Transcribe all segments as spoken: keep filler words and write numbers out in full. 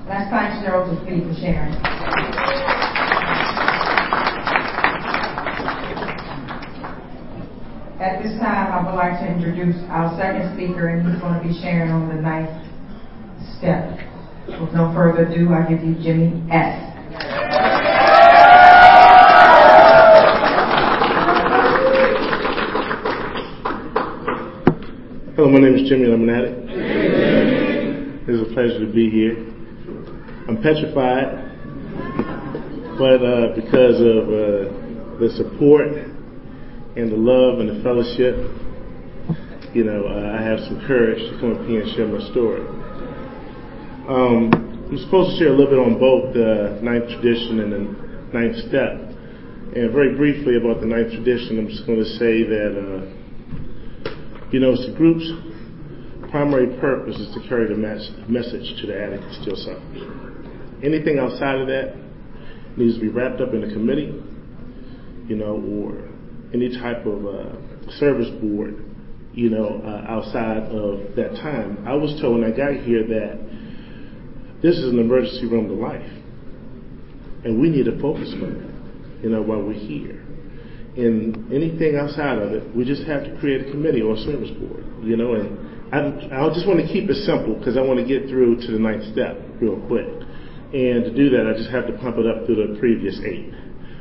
Let's thank Cheryl to speak for sharing. At this time, I would like to introduce our second speaker, and he's going to be sharing on the ninth step. With no further ado, I give you Jimmy S. Hello, my name is Jimmy, and I'm an addict. It's a pleasure to be here. I'm petrified, but uh, because of uh, the support and the love and the fellowship, you know, uh, I have some courage to come up here and share my story. Um, I'm supposed to share a little bit on both the ninth tradition and the ninth step. And very briefly about the ninth tradition, I'm just going to say that, uh, you know, it's the group's primary purpose is to carry the mes- message to the addict who still suffers. Anything outside of that needs to be wrapped up in a committee, you know, or any type of uh, service board, you know, uh, outside of that time. I was told when I got here that this is an emergency room to life, and we need to focus on it, you know, while we're here. And anything outside of it, we just have to create a committee or a service board, you know. And I, I just want to keep it simple because I want to get through to the ninth step real quick. And to do that, I just have to pump it up through the previous eight.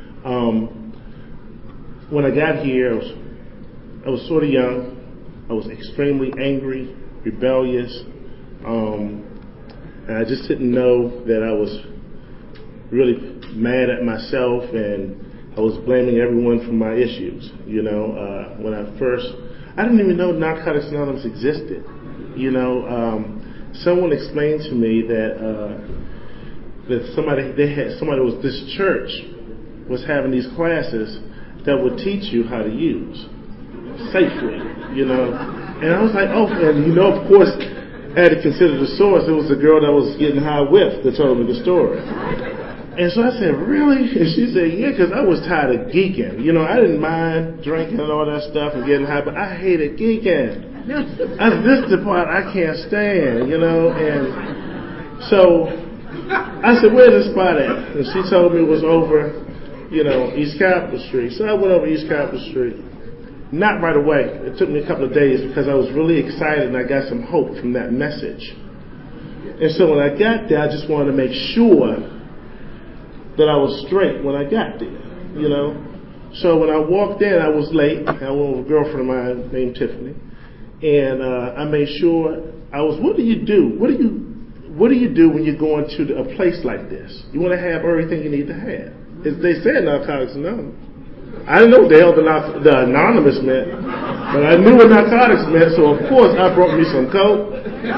Um, when I got here, I was, I was sort of young. I was extremely angry, rebellious. Um, and I just didn't know that I was really mad at myself, and I was blaming everyone for my issues. You know, uh, when I first, I didn't even know Narcotics Anonymous existed. You know, um, someone explained to me that uh, that somebody they had somebody was this church was having these classes that would teach you how to use safely. You know, and I was like, oh, and you know, of course, I had to consider the source. It was the girl that was getting high with that told me the story. And so I said, really? And she said, yeah, because I was tired of geeking. You know, I didn't mind drinking and all that stuff and getting high, but I hated geeking. I, this is the part I can't stand, you know. And so I said, where's the spot at? And she told me it was over, you know, East Capitol Street. So I went over East Capitol Street. Not right away. It took me a couple of days because I was really excited and I got some hope from that message. And so when I got there, I just wanted to make sure that I was straight when I got there, you know. So when I walked in, I was late. I went with a girlfriend of mine named Tiffany, and uh, I made sure I was. What do you do? What do you What do you do when you're going to a place like this? You want to have everything you need to have. As they said, Narcotics Anonymous. I didn't know what the hell the, the anonymous meant, but I knew what narcotics meant. So of course I brought me some coke.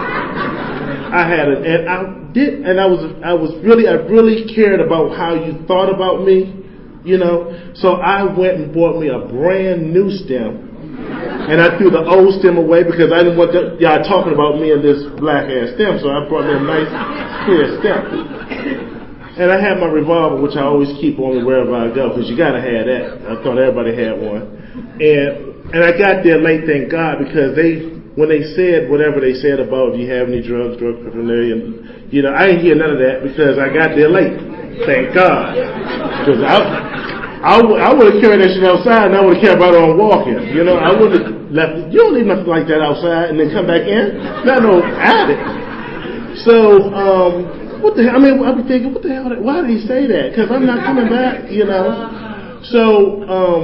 I had it, and I did, and I was, I was really, I really cared about how you thought about me, you know. So I went and bought me a brand new stem, and I threw the old stem away because I didn't want the, y'all talking about me and this black ass stem. So I brought me a nice clear stem, and I had my revolver, which I always keep on me wherever I go because you gotta have that. I thought everybody had one, and and I got there late, thank God, because they. When they said whatever they said about if you have any drugs, drug paraphernalia, you know, I didn't hear none of that because I got there late. Thank God. Because I, I, I would have carried that shit outside and I would have kept right on walking. You know, I would have left it. You don't leave nothing like that outside and then come back in. Not no addict. So, um, what the hell? I mean, I'd be thinking, what the hell? Why did he say that? Because I'm not coming back, you know. So, um,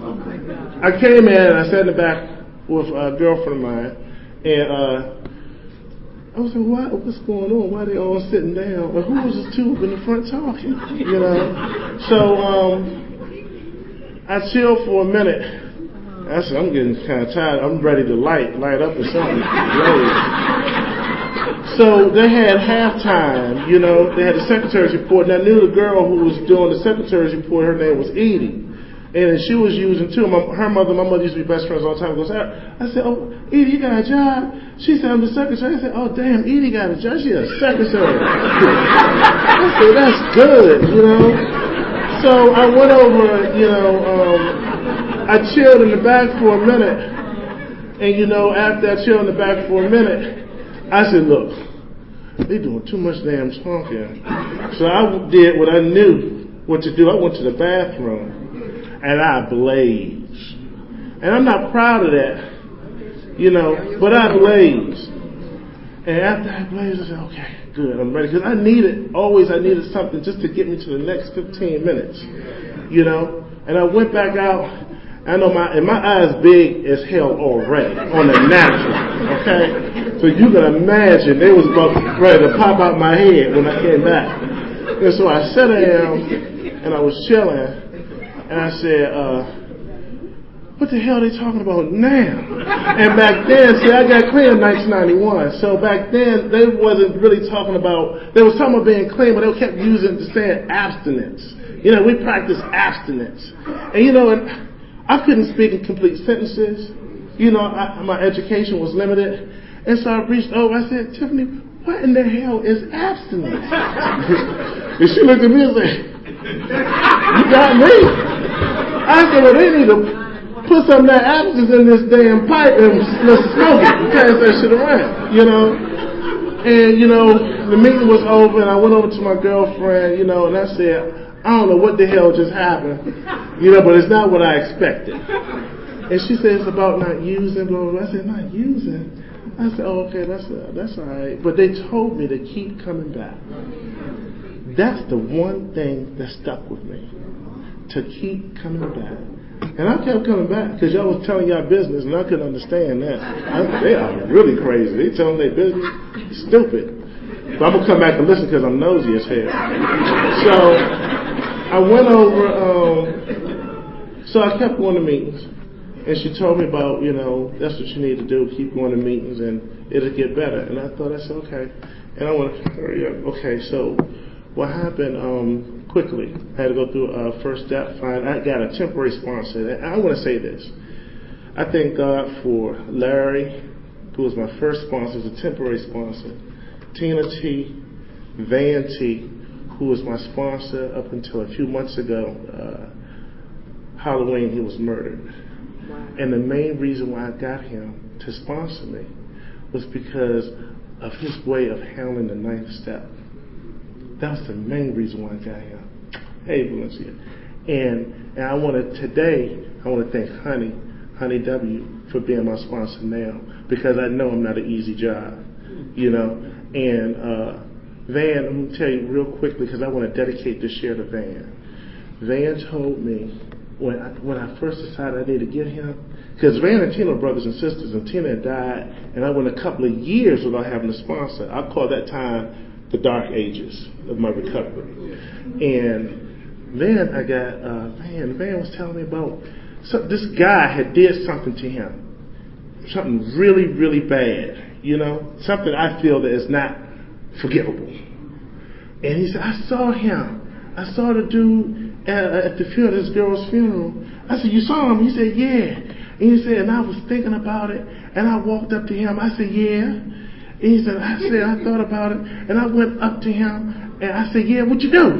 I came in and I sat in the back with a girlfriend of mine, and uh, I was like, "What? What's going on? Why are they all sitting down? Well, who was the two in the front talking?" You know. So um, I chilled for a minute. I said, "I'm getting kind of tired. I'm ready to light, light up or something." So they had halftime. You know, they had the secretary's report, and I knew the girl who was doing the secretary's report. Her name was Edie. And she was using too. My, her mother, my mother used to be best friends all the time. Goes, I said, "Oh, Edie, you got a job?" She said, "I'm the secretary." I said, "Oh, damn, Edie got a job. She's a secretary." I said, "That's good, you know." So I went over, you know, um, I chilled in the back for a minute, and you know, after I chilled in the back for a minute, I said, "Look, they doing too much damn talking. So I did what I knew what to do. I went to the bathroom and I blazed. And I'm not proud of that, you know, but I blazed. And after I blazed, I said, okay, good, I'm ready. Because I needed, always I needed something just to get me to the next fifteen minutes, you know. And I went back out. I know my, and my eyes big as hell already on the natural, okay? So you can imagine they was about ready to pop out my head when I came back. And so I sat down and I was chilling and I said, uh, what the hell are they talking about now? And back then, see, I got clean in nineteen ninety-one. So back then, they wasn't really talking about, they was talking about being clean, but they kept using the saying abstinence. You know, we practice abstinence. And you know, and I couldn't speak in complete sentences. You know, I, my education was limited. And so I reached over, I said, Tiffany, what in the hell is abstinence? And she looked at me and said, you got me. I said, well, they need to put some of that abstinence in this damn pipe and let's smoke it and pass that shit around, you know. And, you know, the meeting was over and I went over to my girlfriend, you know, and I said, I don't know what the hell just happened, you know, but it's not what I expected. And she said, it's about not using, blah, blah, blah. I said, not using? I said, oh, okay, that's uh, that's all right. But they told me to keep coming back. That's the one thing that stuck with me, to keep coming back. And I kept coming back because y'all was telling y'all business, and I couldn't understand that. I, they are really crazy. They telling their business. Stupid. But I'm going to come back and listen because I'm nosy as hell. So I went over, um, so I kept going to meetings. And she told me about, you know, that's what you need to do, keep going to meetings and it'll get better. And I thought, I said, okay. And I want to hurry up. Okay, so what happened um, quickly, I had to go through a first step, fine. I got a temporary sponsor. And I want to say this. I thank God for Larry, who was my first sponsor, was a temporary sponsor. Tina T, Van T, who was my sponsor up until a few months ago. Uh, Halloween, he was murdered. Wow. And the main reason why I got him to sponsor me was because of his way of handling the ninth step. That was the main reason why I got him. Hey, Valencia. And, and I want to, today, I want to thank Honey, Honey W, for being my sponsor now, because I know I'm not an easy job, you know. And uh, Van, I'm going to tell you real quickly, because I want to dedicate this year to Van. Van told me, when I, when I first decided I needed to get him, because Van and Tina were brothers and sisters, and Tina had died, and I went a couple of years without having a sponsor. I call that time the dark ages of my recovery. And then I got, uh, Van, Van was telling me about, so this guy had did something to him, something really, really bad, you know, something I feel that is not forgivable. And he said, I saw him. I saw the dude at, at the funeral, this girl's funeral. I said, you saw him? He said, yeah. And he said, and I was thinking about it, and I walked up to him. I said, yeah. And he said, I said, I thought about it, and I went up to him, and I said, yeah, what you do?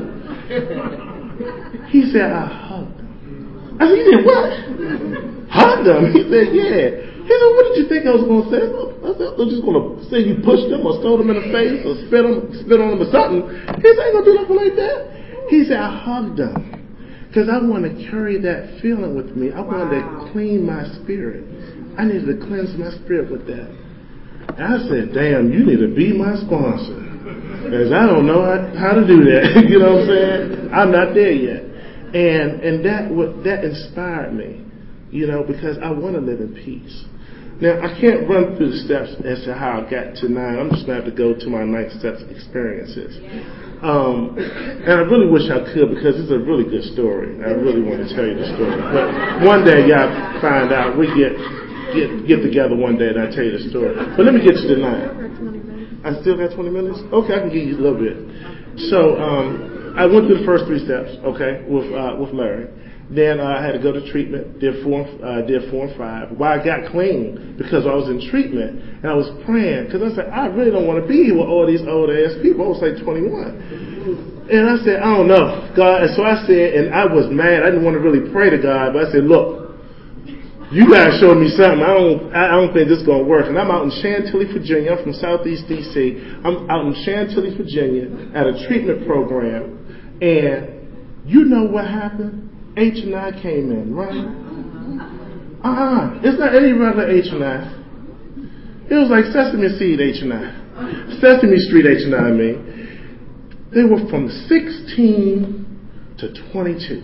He said, I hugged him. I said, you did what? Hugged him? He said, yeah. He said, what did you think I was going to say? I said, I was just going to say you pushed him or stole him in the face or spit, him, spit on him or something. He said, I ain't going to do nothing like that. He said, I hugged him because I want to carry that feeling with me. I wanted wow. to clean my spirit. I needed to cleanse my spirit with that. And I said, damn, you need to be my sponsor. Because I don't know how, how to do that. You know what I'm saying? I'm not there yet. And and that that inspired me, you know, because I want to live in peace. Now, I can't run through the steps as to how I got to nine. I'm just going to have to go to my ninth steps experiences. Um, and I really wish I could because it's a really good story. I really want to tell you the story. But one day, y'all find out. We get get get together one day and I'll tell you the story. But let me get you to nine. I still got twenty minutes? Okay, I can give you a little bit. So um, I went through the first three steps, okay, with uh, with Larry. Then uh, I had to go to treatment, did four, uh, did four and five. Why I got clean? Because I was in treatment and I was praying. Because I said, I really don't want to be here with all these old ass people. I was like twenty-one. And I said, I don't know, God. And so I said, and I was mad. I didn't want to really pray to God. But I said, look, you guys showed me something. I don't, I don't think this is going to work. And I'm out in Chantilly, Virginia. I'm from Southeast D C. I'm out in Chantilly, Virginia at a treatment program. And you know what happened? H and I came in, right? Uh-uh. It's not any regular H and I. It was like Sesame Seed H and I. Sesame Street H and I, I mean. They were from sixteen to twenty-two.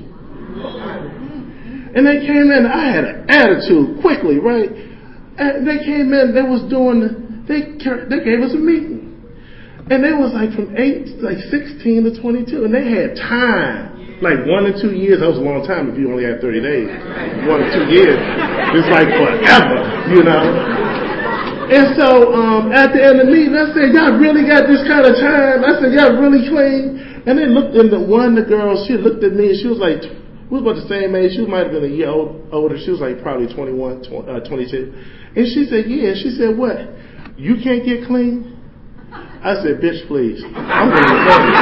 And they came in, I had an attitude quickly, right? And they came in, they was doing, they they gave us a meeting. And they was like from eight, like sixteen to twenty-two. And they had time, like one to two years. That was a long time if you only had thirty days. One to two years. It's like forever, you know? And so um, at the end of the meeting, I said, y'all really got this kind of time? I said, y'all really clean? And they looked in the one of the girls, she looked at me and she was like, we was about the same age. She might have been a year old, older. She was like probably twenty-one, twenty-two. And she said, yeah. She said, what? You can't get clean? I said, bitch, please. I'm going to get clean.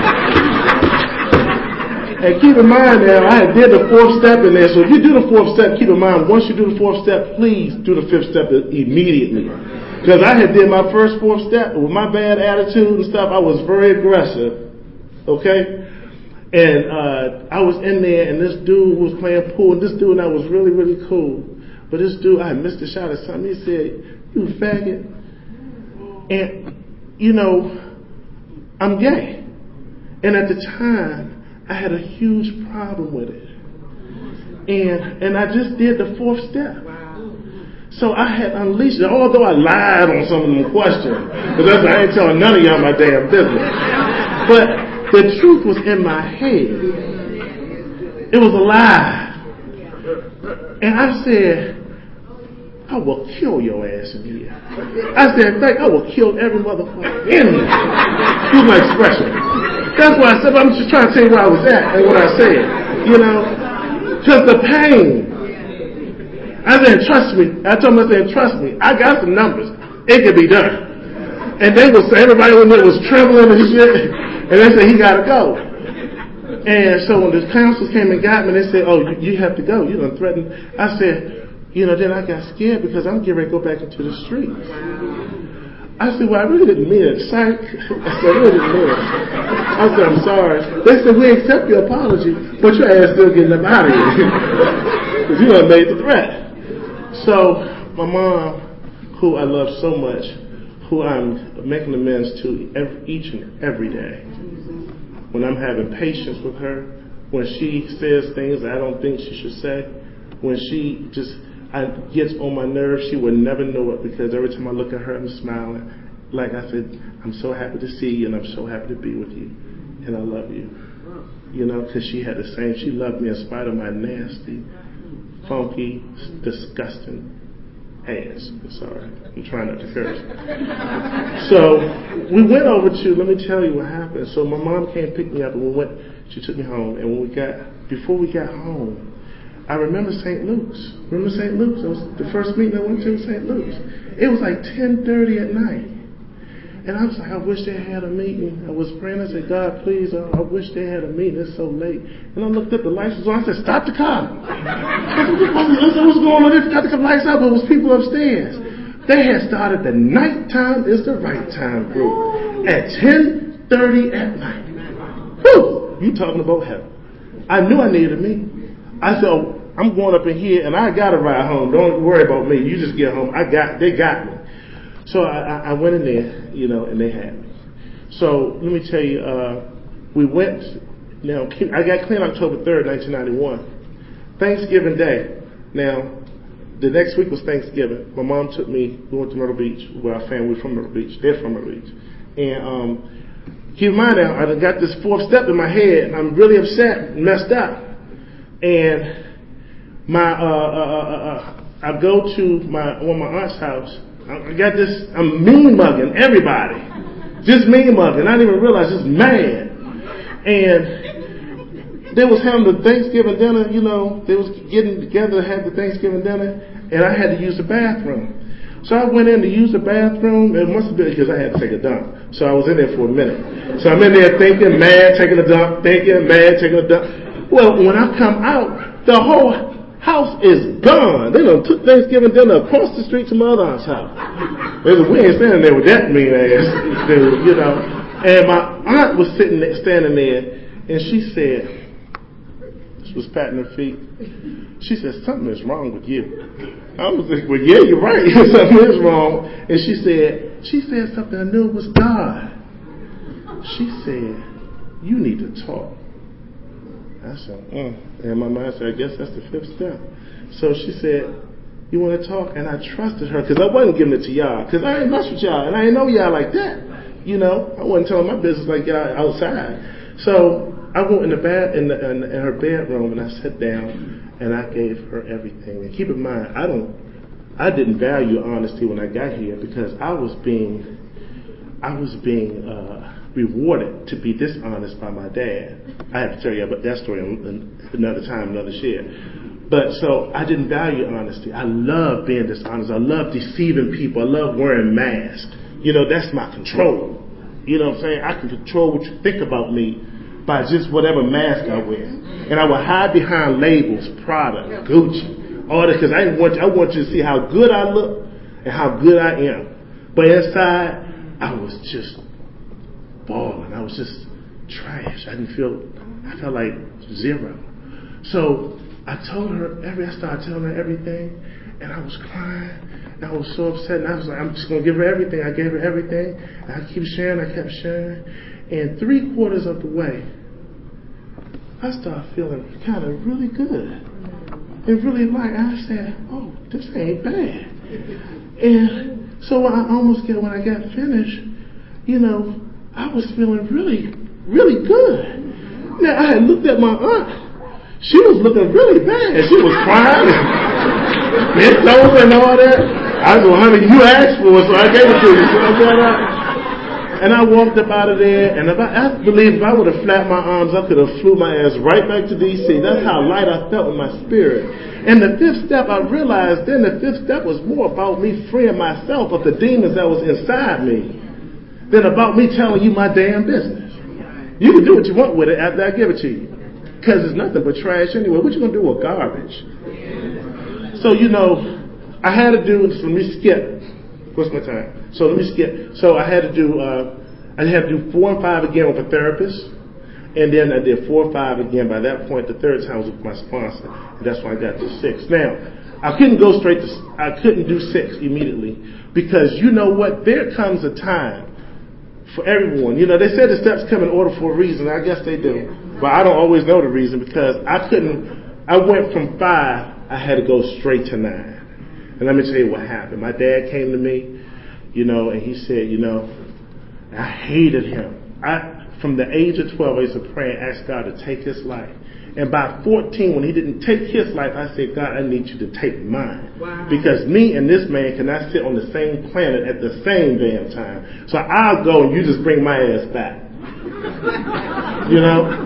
And keep in mind now, I had did the fourth step in there. So if you do the fourth step, keep in mind, once you do the fourth step, please do the fifth step immediately. Because I had did my first fourth step with my bad attitude and stuff. I was very aggressive. Okay? And uh, I was in there, and this dude was playing pool, and this dude and I was really, really cool. But this dude, I had missed a shot at something. He said, you faggot. And, you know, I'm gay. And at the time, I had a huge problem with it. And and I just did the fourth step. So I had unleashed it, although I lied on some of them questions. Because I ain't telling none of y'all my damn business. But the truth was in my head. It was a lie. And I said, I will kill your ass in here. I said, in fact, I will kill every motherfucker in here. Use my expression. That's why I said, I'm just trying to tell you where I was at and what I said. You know? Because the pain. I said, trust me. I told them, I said, trust me. I got some numbers. It could be done. And they was, everybody in there was trembling and shit. And they said, he got to go. And so when the counselors came and got me, they said, oh, you, you have to go. You done threatened. I said, you know, then I got scared because I'm getting ready to go back into the streets. I said, well, I really didn't mean it. Psych. I said, I really didn't mean it. I said, I'm sorry. They said, we accept your apology, but your ass still getting up out of here. Because you done made the threat. So my mom, who I love so much, who I'm making amends to every, each and every day. When I'm having patience with her, when she says things I don't think she should say, when she just I, gets on my nerves, she would never know it because every time I look at her, I'm smiling. Like I said, I'm so happy to see you and I'm so happy to be with you. And I love you. You know, because she had the same, she loved me in spite of my nasty, funky, disgusting ass. I'm sorry. I'm trying not to curse. So we went over to, let me tell you what happened. So my mom came and picked me up and we went, she took me home. And when we got, before we got home, I remember Saint Luke's. Remember Saint Luke's? That was the first meeting I went to was Saint Luke's. It was like ten thirty at night. And I was like, I wish they had a meeting. I was praying. I said, God, please, uh, I wish they had a meeting. It's so late. And I looked up, the lights was on. I said, stop the car. I said, what's going on? They forgot to cut the lights out, but it was people upstairs. They had started the nighttime is the right time group at ten thirty at night. Whew! You talking about heaven. I knew I needed a meeting. I said, oh, I'm going up in here, and I got to ride home. Don't worry about me. You just get home. I got, they got me. So I, I went in there, you know, and they had me. So let me tell you, uh, we went, now, I got clean October third, nineteen ninety-one. Thanksgiving Day. Now, the next week was Thanksgiving. My mom took me, we went to Myrtle Beach, where our family, we're from Myrtle Beach. They're from Myrtle Beach. And um, keep in mind now, I got this fourth step in my head, and I'm really upset, messed up. And my, uh, uh, uh, uh, I go to my, one of my aunt's house. I got this, I'm mean mugging everybody. Just mean mugging. I didn't even realize, just mad. And they was having the Thanksgiving dinner, you know, they was getting together to have the Thanksgiving dinner, and I had to use the bathroom. So I went in to use the bathroom, it must have been because I had to take a dump. So I was in there for a minute. So I'm in there thinking, mad, taking a dump, thinking, mad, taking a dump. Well, when I come out, the whole house is gone. They done took Thanksgiving dinner across the street to my other aunt's house. We ain't standing there with that mean ass dude, you know. And my aunt was sitting there, standing there, and she said, she was patting her feet. She said, something is wrong with you. I was like, well, yeah, you're right. Something is wrong. And she said, she said something I knew it was God. She said, you need to talk. I said, mm. And my mind said, I guess that's the fifth step. So she said, you want to talk? And I trusted her because I wasn't giving it to y'all because I ain't mess with y'all and I ain't know y'all like that. You know, I wasn't telling my business like y'all outside. So I went in the bed in, the, in, in her bedroom and I sat down and I gave her everything. And keep in mind, I don't, I didn't value honesty when I got here because I was being, I was being uh, rewarded to be dishonest by my dad. I have to tell you about that story another time, another share. But so I didn't value honesty. I love being dishonest. I love deceiving people. I love wearing masks. You know, that's my control. You know what I'm saying? I can control what you think about me by just whatever mask I wear. And I would hide behind labels, Prada, Gucci, all that, because I want you, I want you to see how good I look and how good I am. But inside, I was just balling. I was just trash. I didn't feel, I felt like zero. So I told her every, I started telling her everything, and I was crying, and I was so upset, and I was like, I'm just going to give her everything. I gave her everything, and I keep sharing, I kept sharing, and three quarters of the way, I started feeling kind of really good, and really like, I said, oh, this ain't bad. And so I almost get, when I got finished, you know, I was feeling really, really good. Now, I had looked at my aunt. She was looking really bad. She was crying and bent over and all that. I was like, honey, you asked for it, so I gave it to you. So I got out. And I walked up out of there, and if I, I believe if I would have flapped my arms, I could have flew my ass right back to D C. That's how light I felt in my spirit. And the fifth step, I realized then the fifth step was more about me freeing myself of the demons that was inside me than about me telling you my damn business. You can do what you want with it after I give it to you. Because it's nothing but trash anyway. What you going to do with garbage? So, you know, I had to do, so let me skip. What's my time? So let me skip. So I had to do, uh, I had to do four and five again with a therapist. And then I did four or five again. By that point, the third time was with my sponsor. And that's when I got to six. Now, I couldn't go straight to, I couldn't do six immediately. Because you know what? There comes a time for everyone. You know, they said the steps come in order for a reason. I guess they do. But I don't always know the reason because I couldn't, I went from five, I had to go straight to nine. And let me tell you what happened. My dad came to me, you know, and he said, you know, I hated him. I, from the age of twelve, I used to pray and ask God to take his life. And by fourteen, when he didn't take his life, I said, God, I need you to take mine. Wow. Because me and this man cannot sit on the same planet at the same damn time. So I'll go and you just bring my ass back. You know?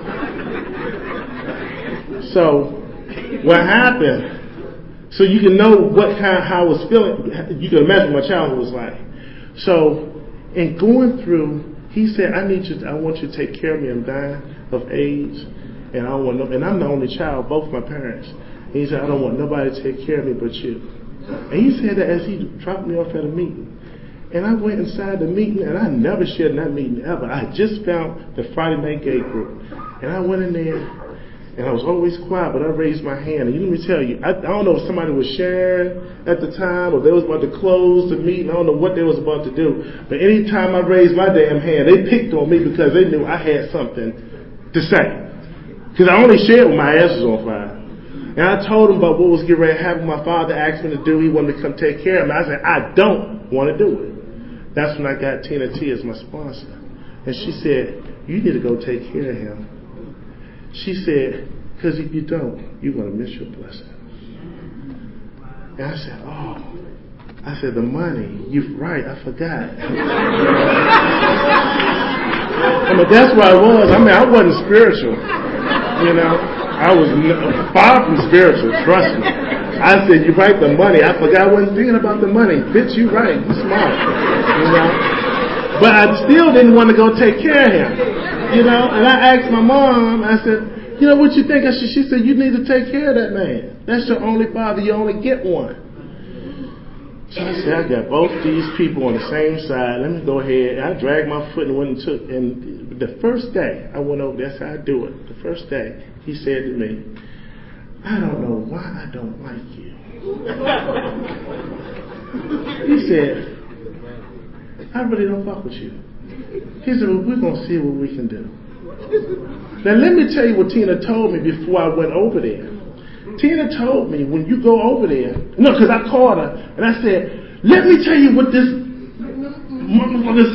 So what happened, so you can know what kind, how I was feeling, you can imagine what my childhood was like. So in going through, he said, I need you, to, I want you to take care of me. I'm dying of AIDS. And I don't want no, and I'm the only child, both my parents. And he said, I don't want nobody to take care of me but you. And he said that as he dropped me off at a meeting. And I went inside the meeting, and I never shared in that meeting ever. I just found the Friday Night Gay group. And I went in there, and I was always quiet, but I raised my hand. And you, let me tell you, I, I don't know if somebody was sharing at the time, or they was about to close the meeting. I don't know what they was about to do. But anytime I raised my damn hand, they picked on me because they knew I had something to say. Because I only shared when my ass was on fire. And I told him about what was getting ready to happen. My father asked me to do. He wanted to come take care of me. I said, I don't want to do it. That's when I got Tina T as my sponsor. And she said, you need to go take care of him. She said, because if you don't, you're going to miss your blessing. And I said, oh. I said, the money. You're right. I forgot. I mean, that's what I was. I mean, I wasn't spiritual. You know, I was far from spiritual, trust me. I said, you right, the money. I forgot I wasn't thinking about the money. Bitch, you right. You smart. You know? But I still didn't want to go take care of him. You know? And I asked my mom, I said, You know what you think? I said, she said, you need to take care of that man. That's your only father. You only get one. So I said, I got both these people on the same side. Let me go ahead. I dragged my foot and went and took. And the first day I went over, that's how I do it. The first day he said to me, I don't know why I don't like you. He said, I really don't fuck with you. He said, well, we're going to see what we can do. Now, let me tell you what Tina told me before I went over there. Tina told me, when you go over there, no, because I called her, and I said, let me tell you what this motherfucker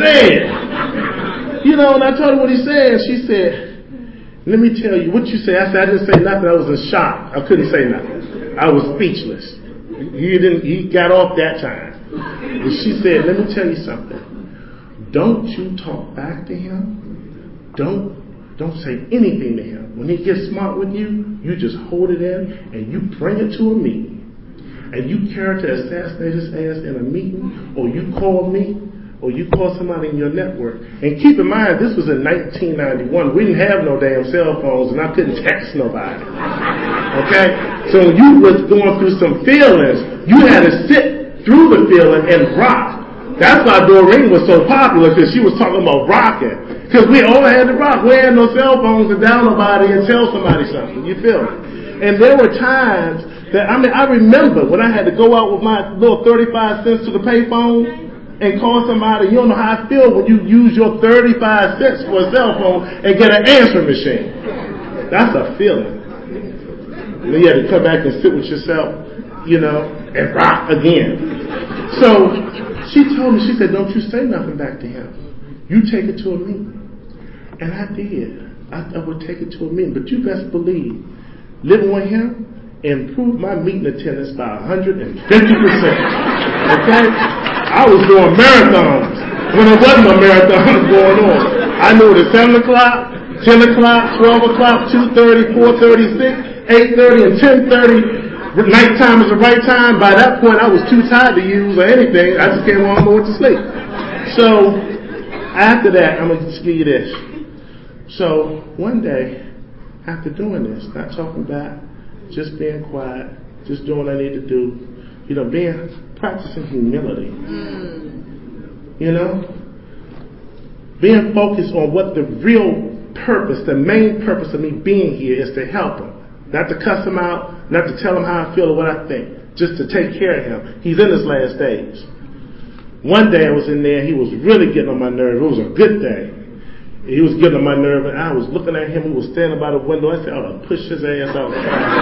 said. You know, and I told her what he said, and she said, let me tell you what you said. I said, I didn't say nothing. I was in shock. I couldn't say nothing. I was speechless. He didn't. He got off that time. And she said, let me tell you something. Don't you talk back to him. Don't don't say anything to him. When he gets smart with you, you just hold it in and you bring it to a meeting. And you character assassinate his ass in a meeting, or you call me, or you call somebody in your network. And keep in mind, this was in nineteen ninety-one. We didn't have no damn cell phones, and I couldn't text nobody. Okay? So when you was going through some feelings, you had to sit through the feeling and rock. That's why Doreen was so popular, because she was talking about rocking. Because we all had to rock. We had no cell phones to dial nobody and tell somebody something. You feel me? And there were times that, I mean, I remember when I had to go out with my little thirty-five cents to the payphone and call somebody. You don't know how I feel when you use your thirty-five cents for a cell phone and get an answering machine. That's a feeling. Then you had to come back and sit with yourself, you know, and rock again. So she told me, she said, don't you say nothing back to him. You take it to a meeting. And I did. I, I would take it to a meeting. But you best believe, living with him improved my meeting attendance by one hundred fifty percent. Okay? I was doing marathons when there wasn't no marathons going on. I knew it at seven o'clock, ten o'clock, twelve o'clock, two thirty, four thirty, six, eight thirty, and ten thirty. Nighttime is the right time. By that point, I was too tired to use or anything. I just came home and went to sleep. So, after that, I'm going to just give you this. So, one day, after doing this, not talking back, just being quiet, just doing what I need to do, you know, being, practicing humility. You know? Being focused on what the real purpose, the main purpose of me being here is to help him. Not to cuss him out, not to tell him how I feel or what I think. Just to take care of him. He's in his last days. One day I was in there, he was really getting on my nerves. It was a good thing. He was getting on my nerve, and I was looking at him. He was standing by the window. I said, I would push his ass out.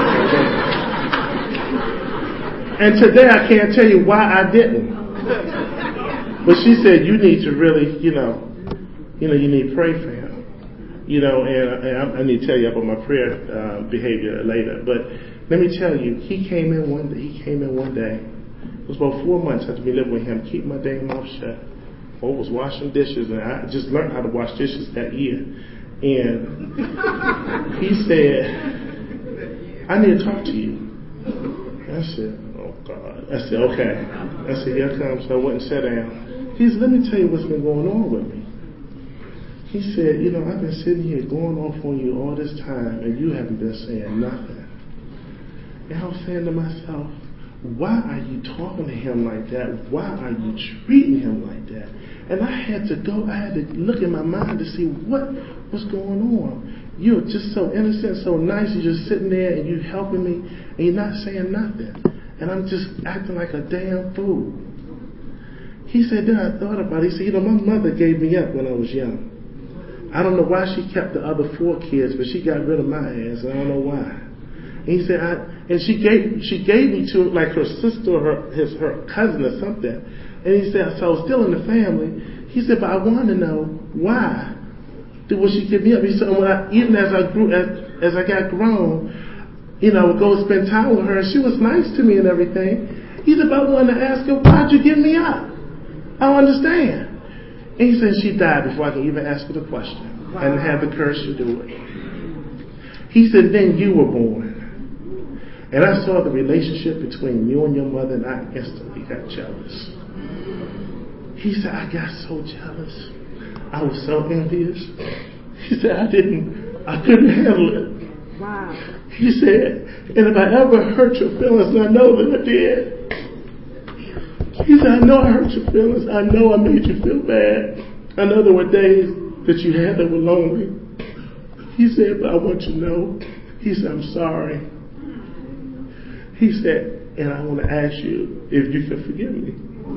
And today I can't tell you why I didn't. But she said, you need to really, you know, you know, you need to pray for him. You know, and, and I, I need to tell you about my prayer uh, behavior later. But let me tell you, he came in one day. He came in one day. It was about four months after me living with him. Keep my damn mouth shut. I was washing dishes, and I just learned how to wash dishes that year. And he said, I need to talk to you. I said, oh, God. I said, okay. I said, here I come. So I went and sat down. He said, let me tell you what's been going on with me. He said, you know, I've been sitting here going off on you all this time, and you haven't been saying nothing. And I was saying to myself, why are you talking to him like that? Why are you treating him like that? And I had to go, I had to look in my mind to see what was going on. You're just so innocent, so nice. You're just sitting there and you're helping me, and you're not saying nothing. And I'm just acting like a damn fool. He said, then I thought about it. He said, you know, my mother gave me up when I was young. I don't know why she kept the other four kids, but she got rid of my ass, and I don't know why. And he said, I, and she gave she gave me to like her sister or her his her cousin or something. And he said, so I was still in the family. He said, but I wanted to know why did would she give me up? He said, when I, even as I grew as as I got grown, you know, I would go spend time with her. She was nice to me and everything. He said, but I wanted to ask her, why'd you give me up? I don't understand. And he said, she died before I could even ask her the question. Wow. I didn't have the courage to do it. He said, then you were born. And I saw the relationship between you and your mother, and I instantly got jealous. He said, I got so jealous. I was so envious. He said, I didn't, I couldn't handle it. Wow. He said, and if I ever hurt your feelings, and I know that I did. He said, I know I hurt your feelings. I know I made you feel bad. I know there were days that you had that were lonely. He said, but I want you to know. He said, I'm sorry. He said, and I want to ask you if you can forgive me.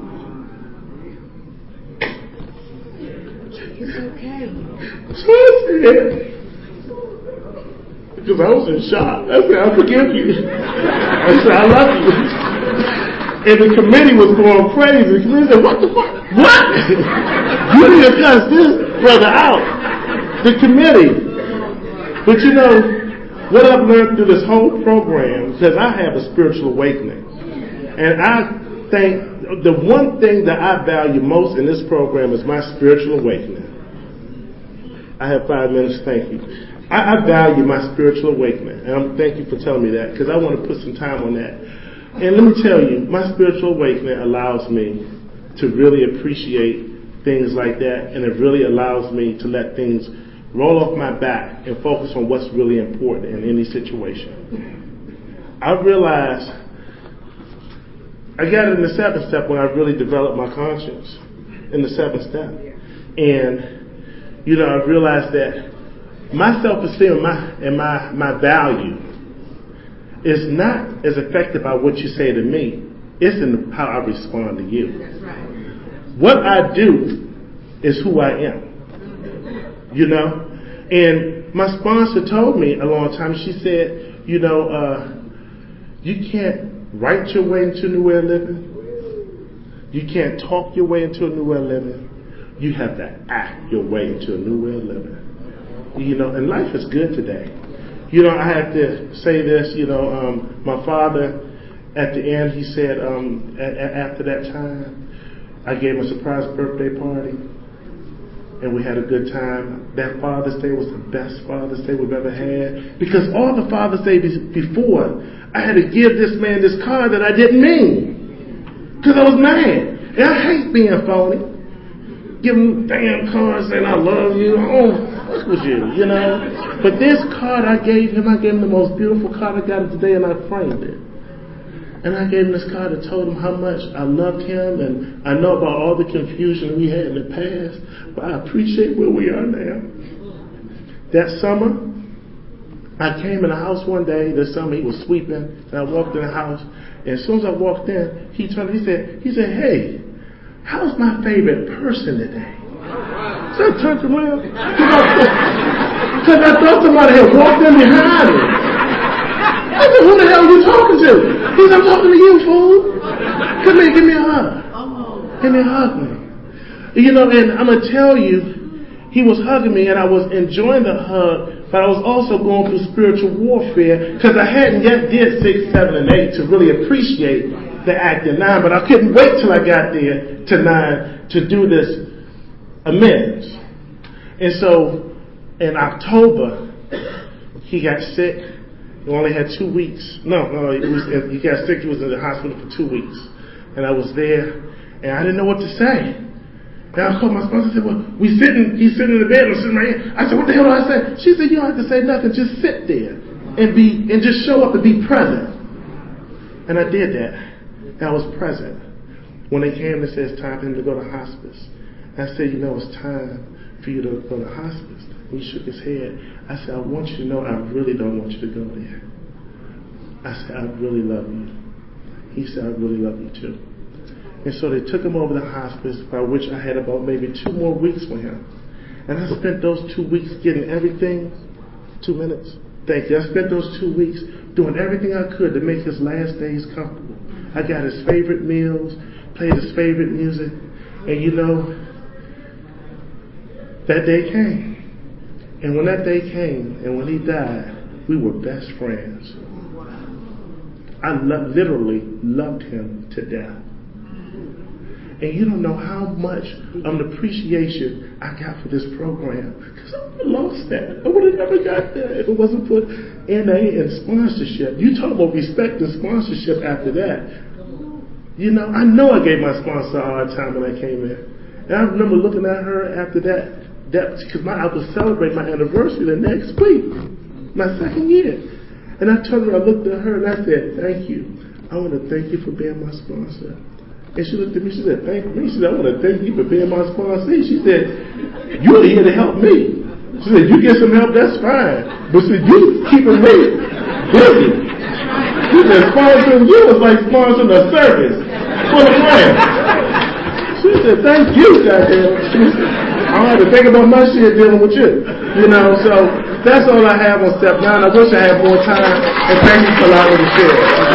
It's okay. So I said, because I was in shock. I said, I forgive you. I said, I love you. And the committee was going crazy. The committee said, what the fuck? What? You need to cuss this brother out. The committee. But you know, what I've learned through this whole program, because I have a spiritual awakening. And I think the one thing that I value most in this program is my spiritual awakening. I have five minutes, thank you. I, I value my spiritual awakening. And I'm, thank you for telling me that, because I want to put some time on that. And let me tell you, my spiritual awakening allows me to really appreciate things like that, and it really allows me to let things roll off my back and focus on what's really important in any situation. I realized I got it in the seventh step when I really developed my conscience in the seventh step. And, you know, I realized that my self-esteem and my, and my, my value is not as affected by what you say to me. It's in how I respond to you. That's right. What I do is who I am. You know? And my sponsor told me a long time, she said, you know, uh, you can't write your way into a new way of living. You can't talk your way into a new way of living. You have to act your way into a new way of living. You know, and life is good today. You know, I have to say this, you know, um, my father, at the end, he said, um, a- a- after that time, I gave him a surprise birthday party, and we had a good time. That Father's Day was the best Father's Day we've ever had, because all the Father's Day be- before, I had to give this man this card that I didn't mean, because I was mad. And I hate being phony. Give him damn cards saying I love you. Oh, fuck with you, you know. But this card I gave him, I gave him the most beautiful card I got today, and I framed it. And I gave him this card and told him how much I loved him, and I know about all the confusion we had in the past, but I appreciate where we are now. That summer, I came in the house one day. This summer he was sweeping, and I walked in the house, and as soon as I walked in, he turned. He said, "He said, hey, how's my favorite person today?" So I turned around because I thought somebody had walked in behind me. I said, "Who the hell are you talking to?" He said, "I'm talking to you, fool. Come here, give me a hug. Give me a hug, man." You know, and I'm gonna tell you, he was hugging me, and I was enjoying the hug, but I was also going through spiritual warfare because I hadn't yet did six, seven, and eight to really appreciate the act of nine, but I couldn't wait till I got there to nine to do this amends. And so in October, he got sick. He only had two weeks. No, no, it was, he got sick. He was in the hospital for two weeks. And I was there, and I didn't know what to say. And I called my sponsor and said, well, we sitting, he's sitting in the bed, I'm sitting right here. I said, what the hell do I say? She said, you don't have to say nothing. Just sit there and be, and just show up and be present. And I did that. And I was present. When they came and said it's time for him to go to hospice, I said, you know, it's time for you to go to hospice. He shook his head. I said, I want you to know I really don't want you to go there. I said, I really love you. He said, I really love you too. And so they took him over to hospice, by which I had about maybe two more weeks with him. And I spent those two weeks getting everything, two minutes, thank you. I spent those two weeks doing everything I could to make his last days comfortable. I got his favorite meals, played his favorite music, and you know, that day came. And when that day came, and when he died, we were best friends. I lo- literally loved him to death. And you don't know how much of an appreciation I got for this program, because I would have lost that. I would have never got there if it wasn't for N A and sponsorship. You talk about respect and sponsorship after that. You know, I know I gave my sponsor a hard time when I came in. And I remember looking at her after that, that because I was celebrating my anniversary the next week. my second year. And I turned around, I looked at her, and I said, thank you. I want to thank you for being my sponsor. And she looked at me, she said, thank me. She said, I want to thank you for being my sponsor. She said, you're here to help me. She said, you get some help, that's fine. But she said, you keeping me busy. She said, sponsoring you is like sponsoring a service full of friends. She said, thank you, goddamn. She said, I don't have to think about my shit dealing with you. You know, so that's all I have on step nine. I wish I had more time, and thank you for allowing me to share.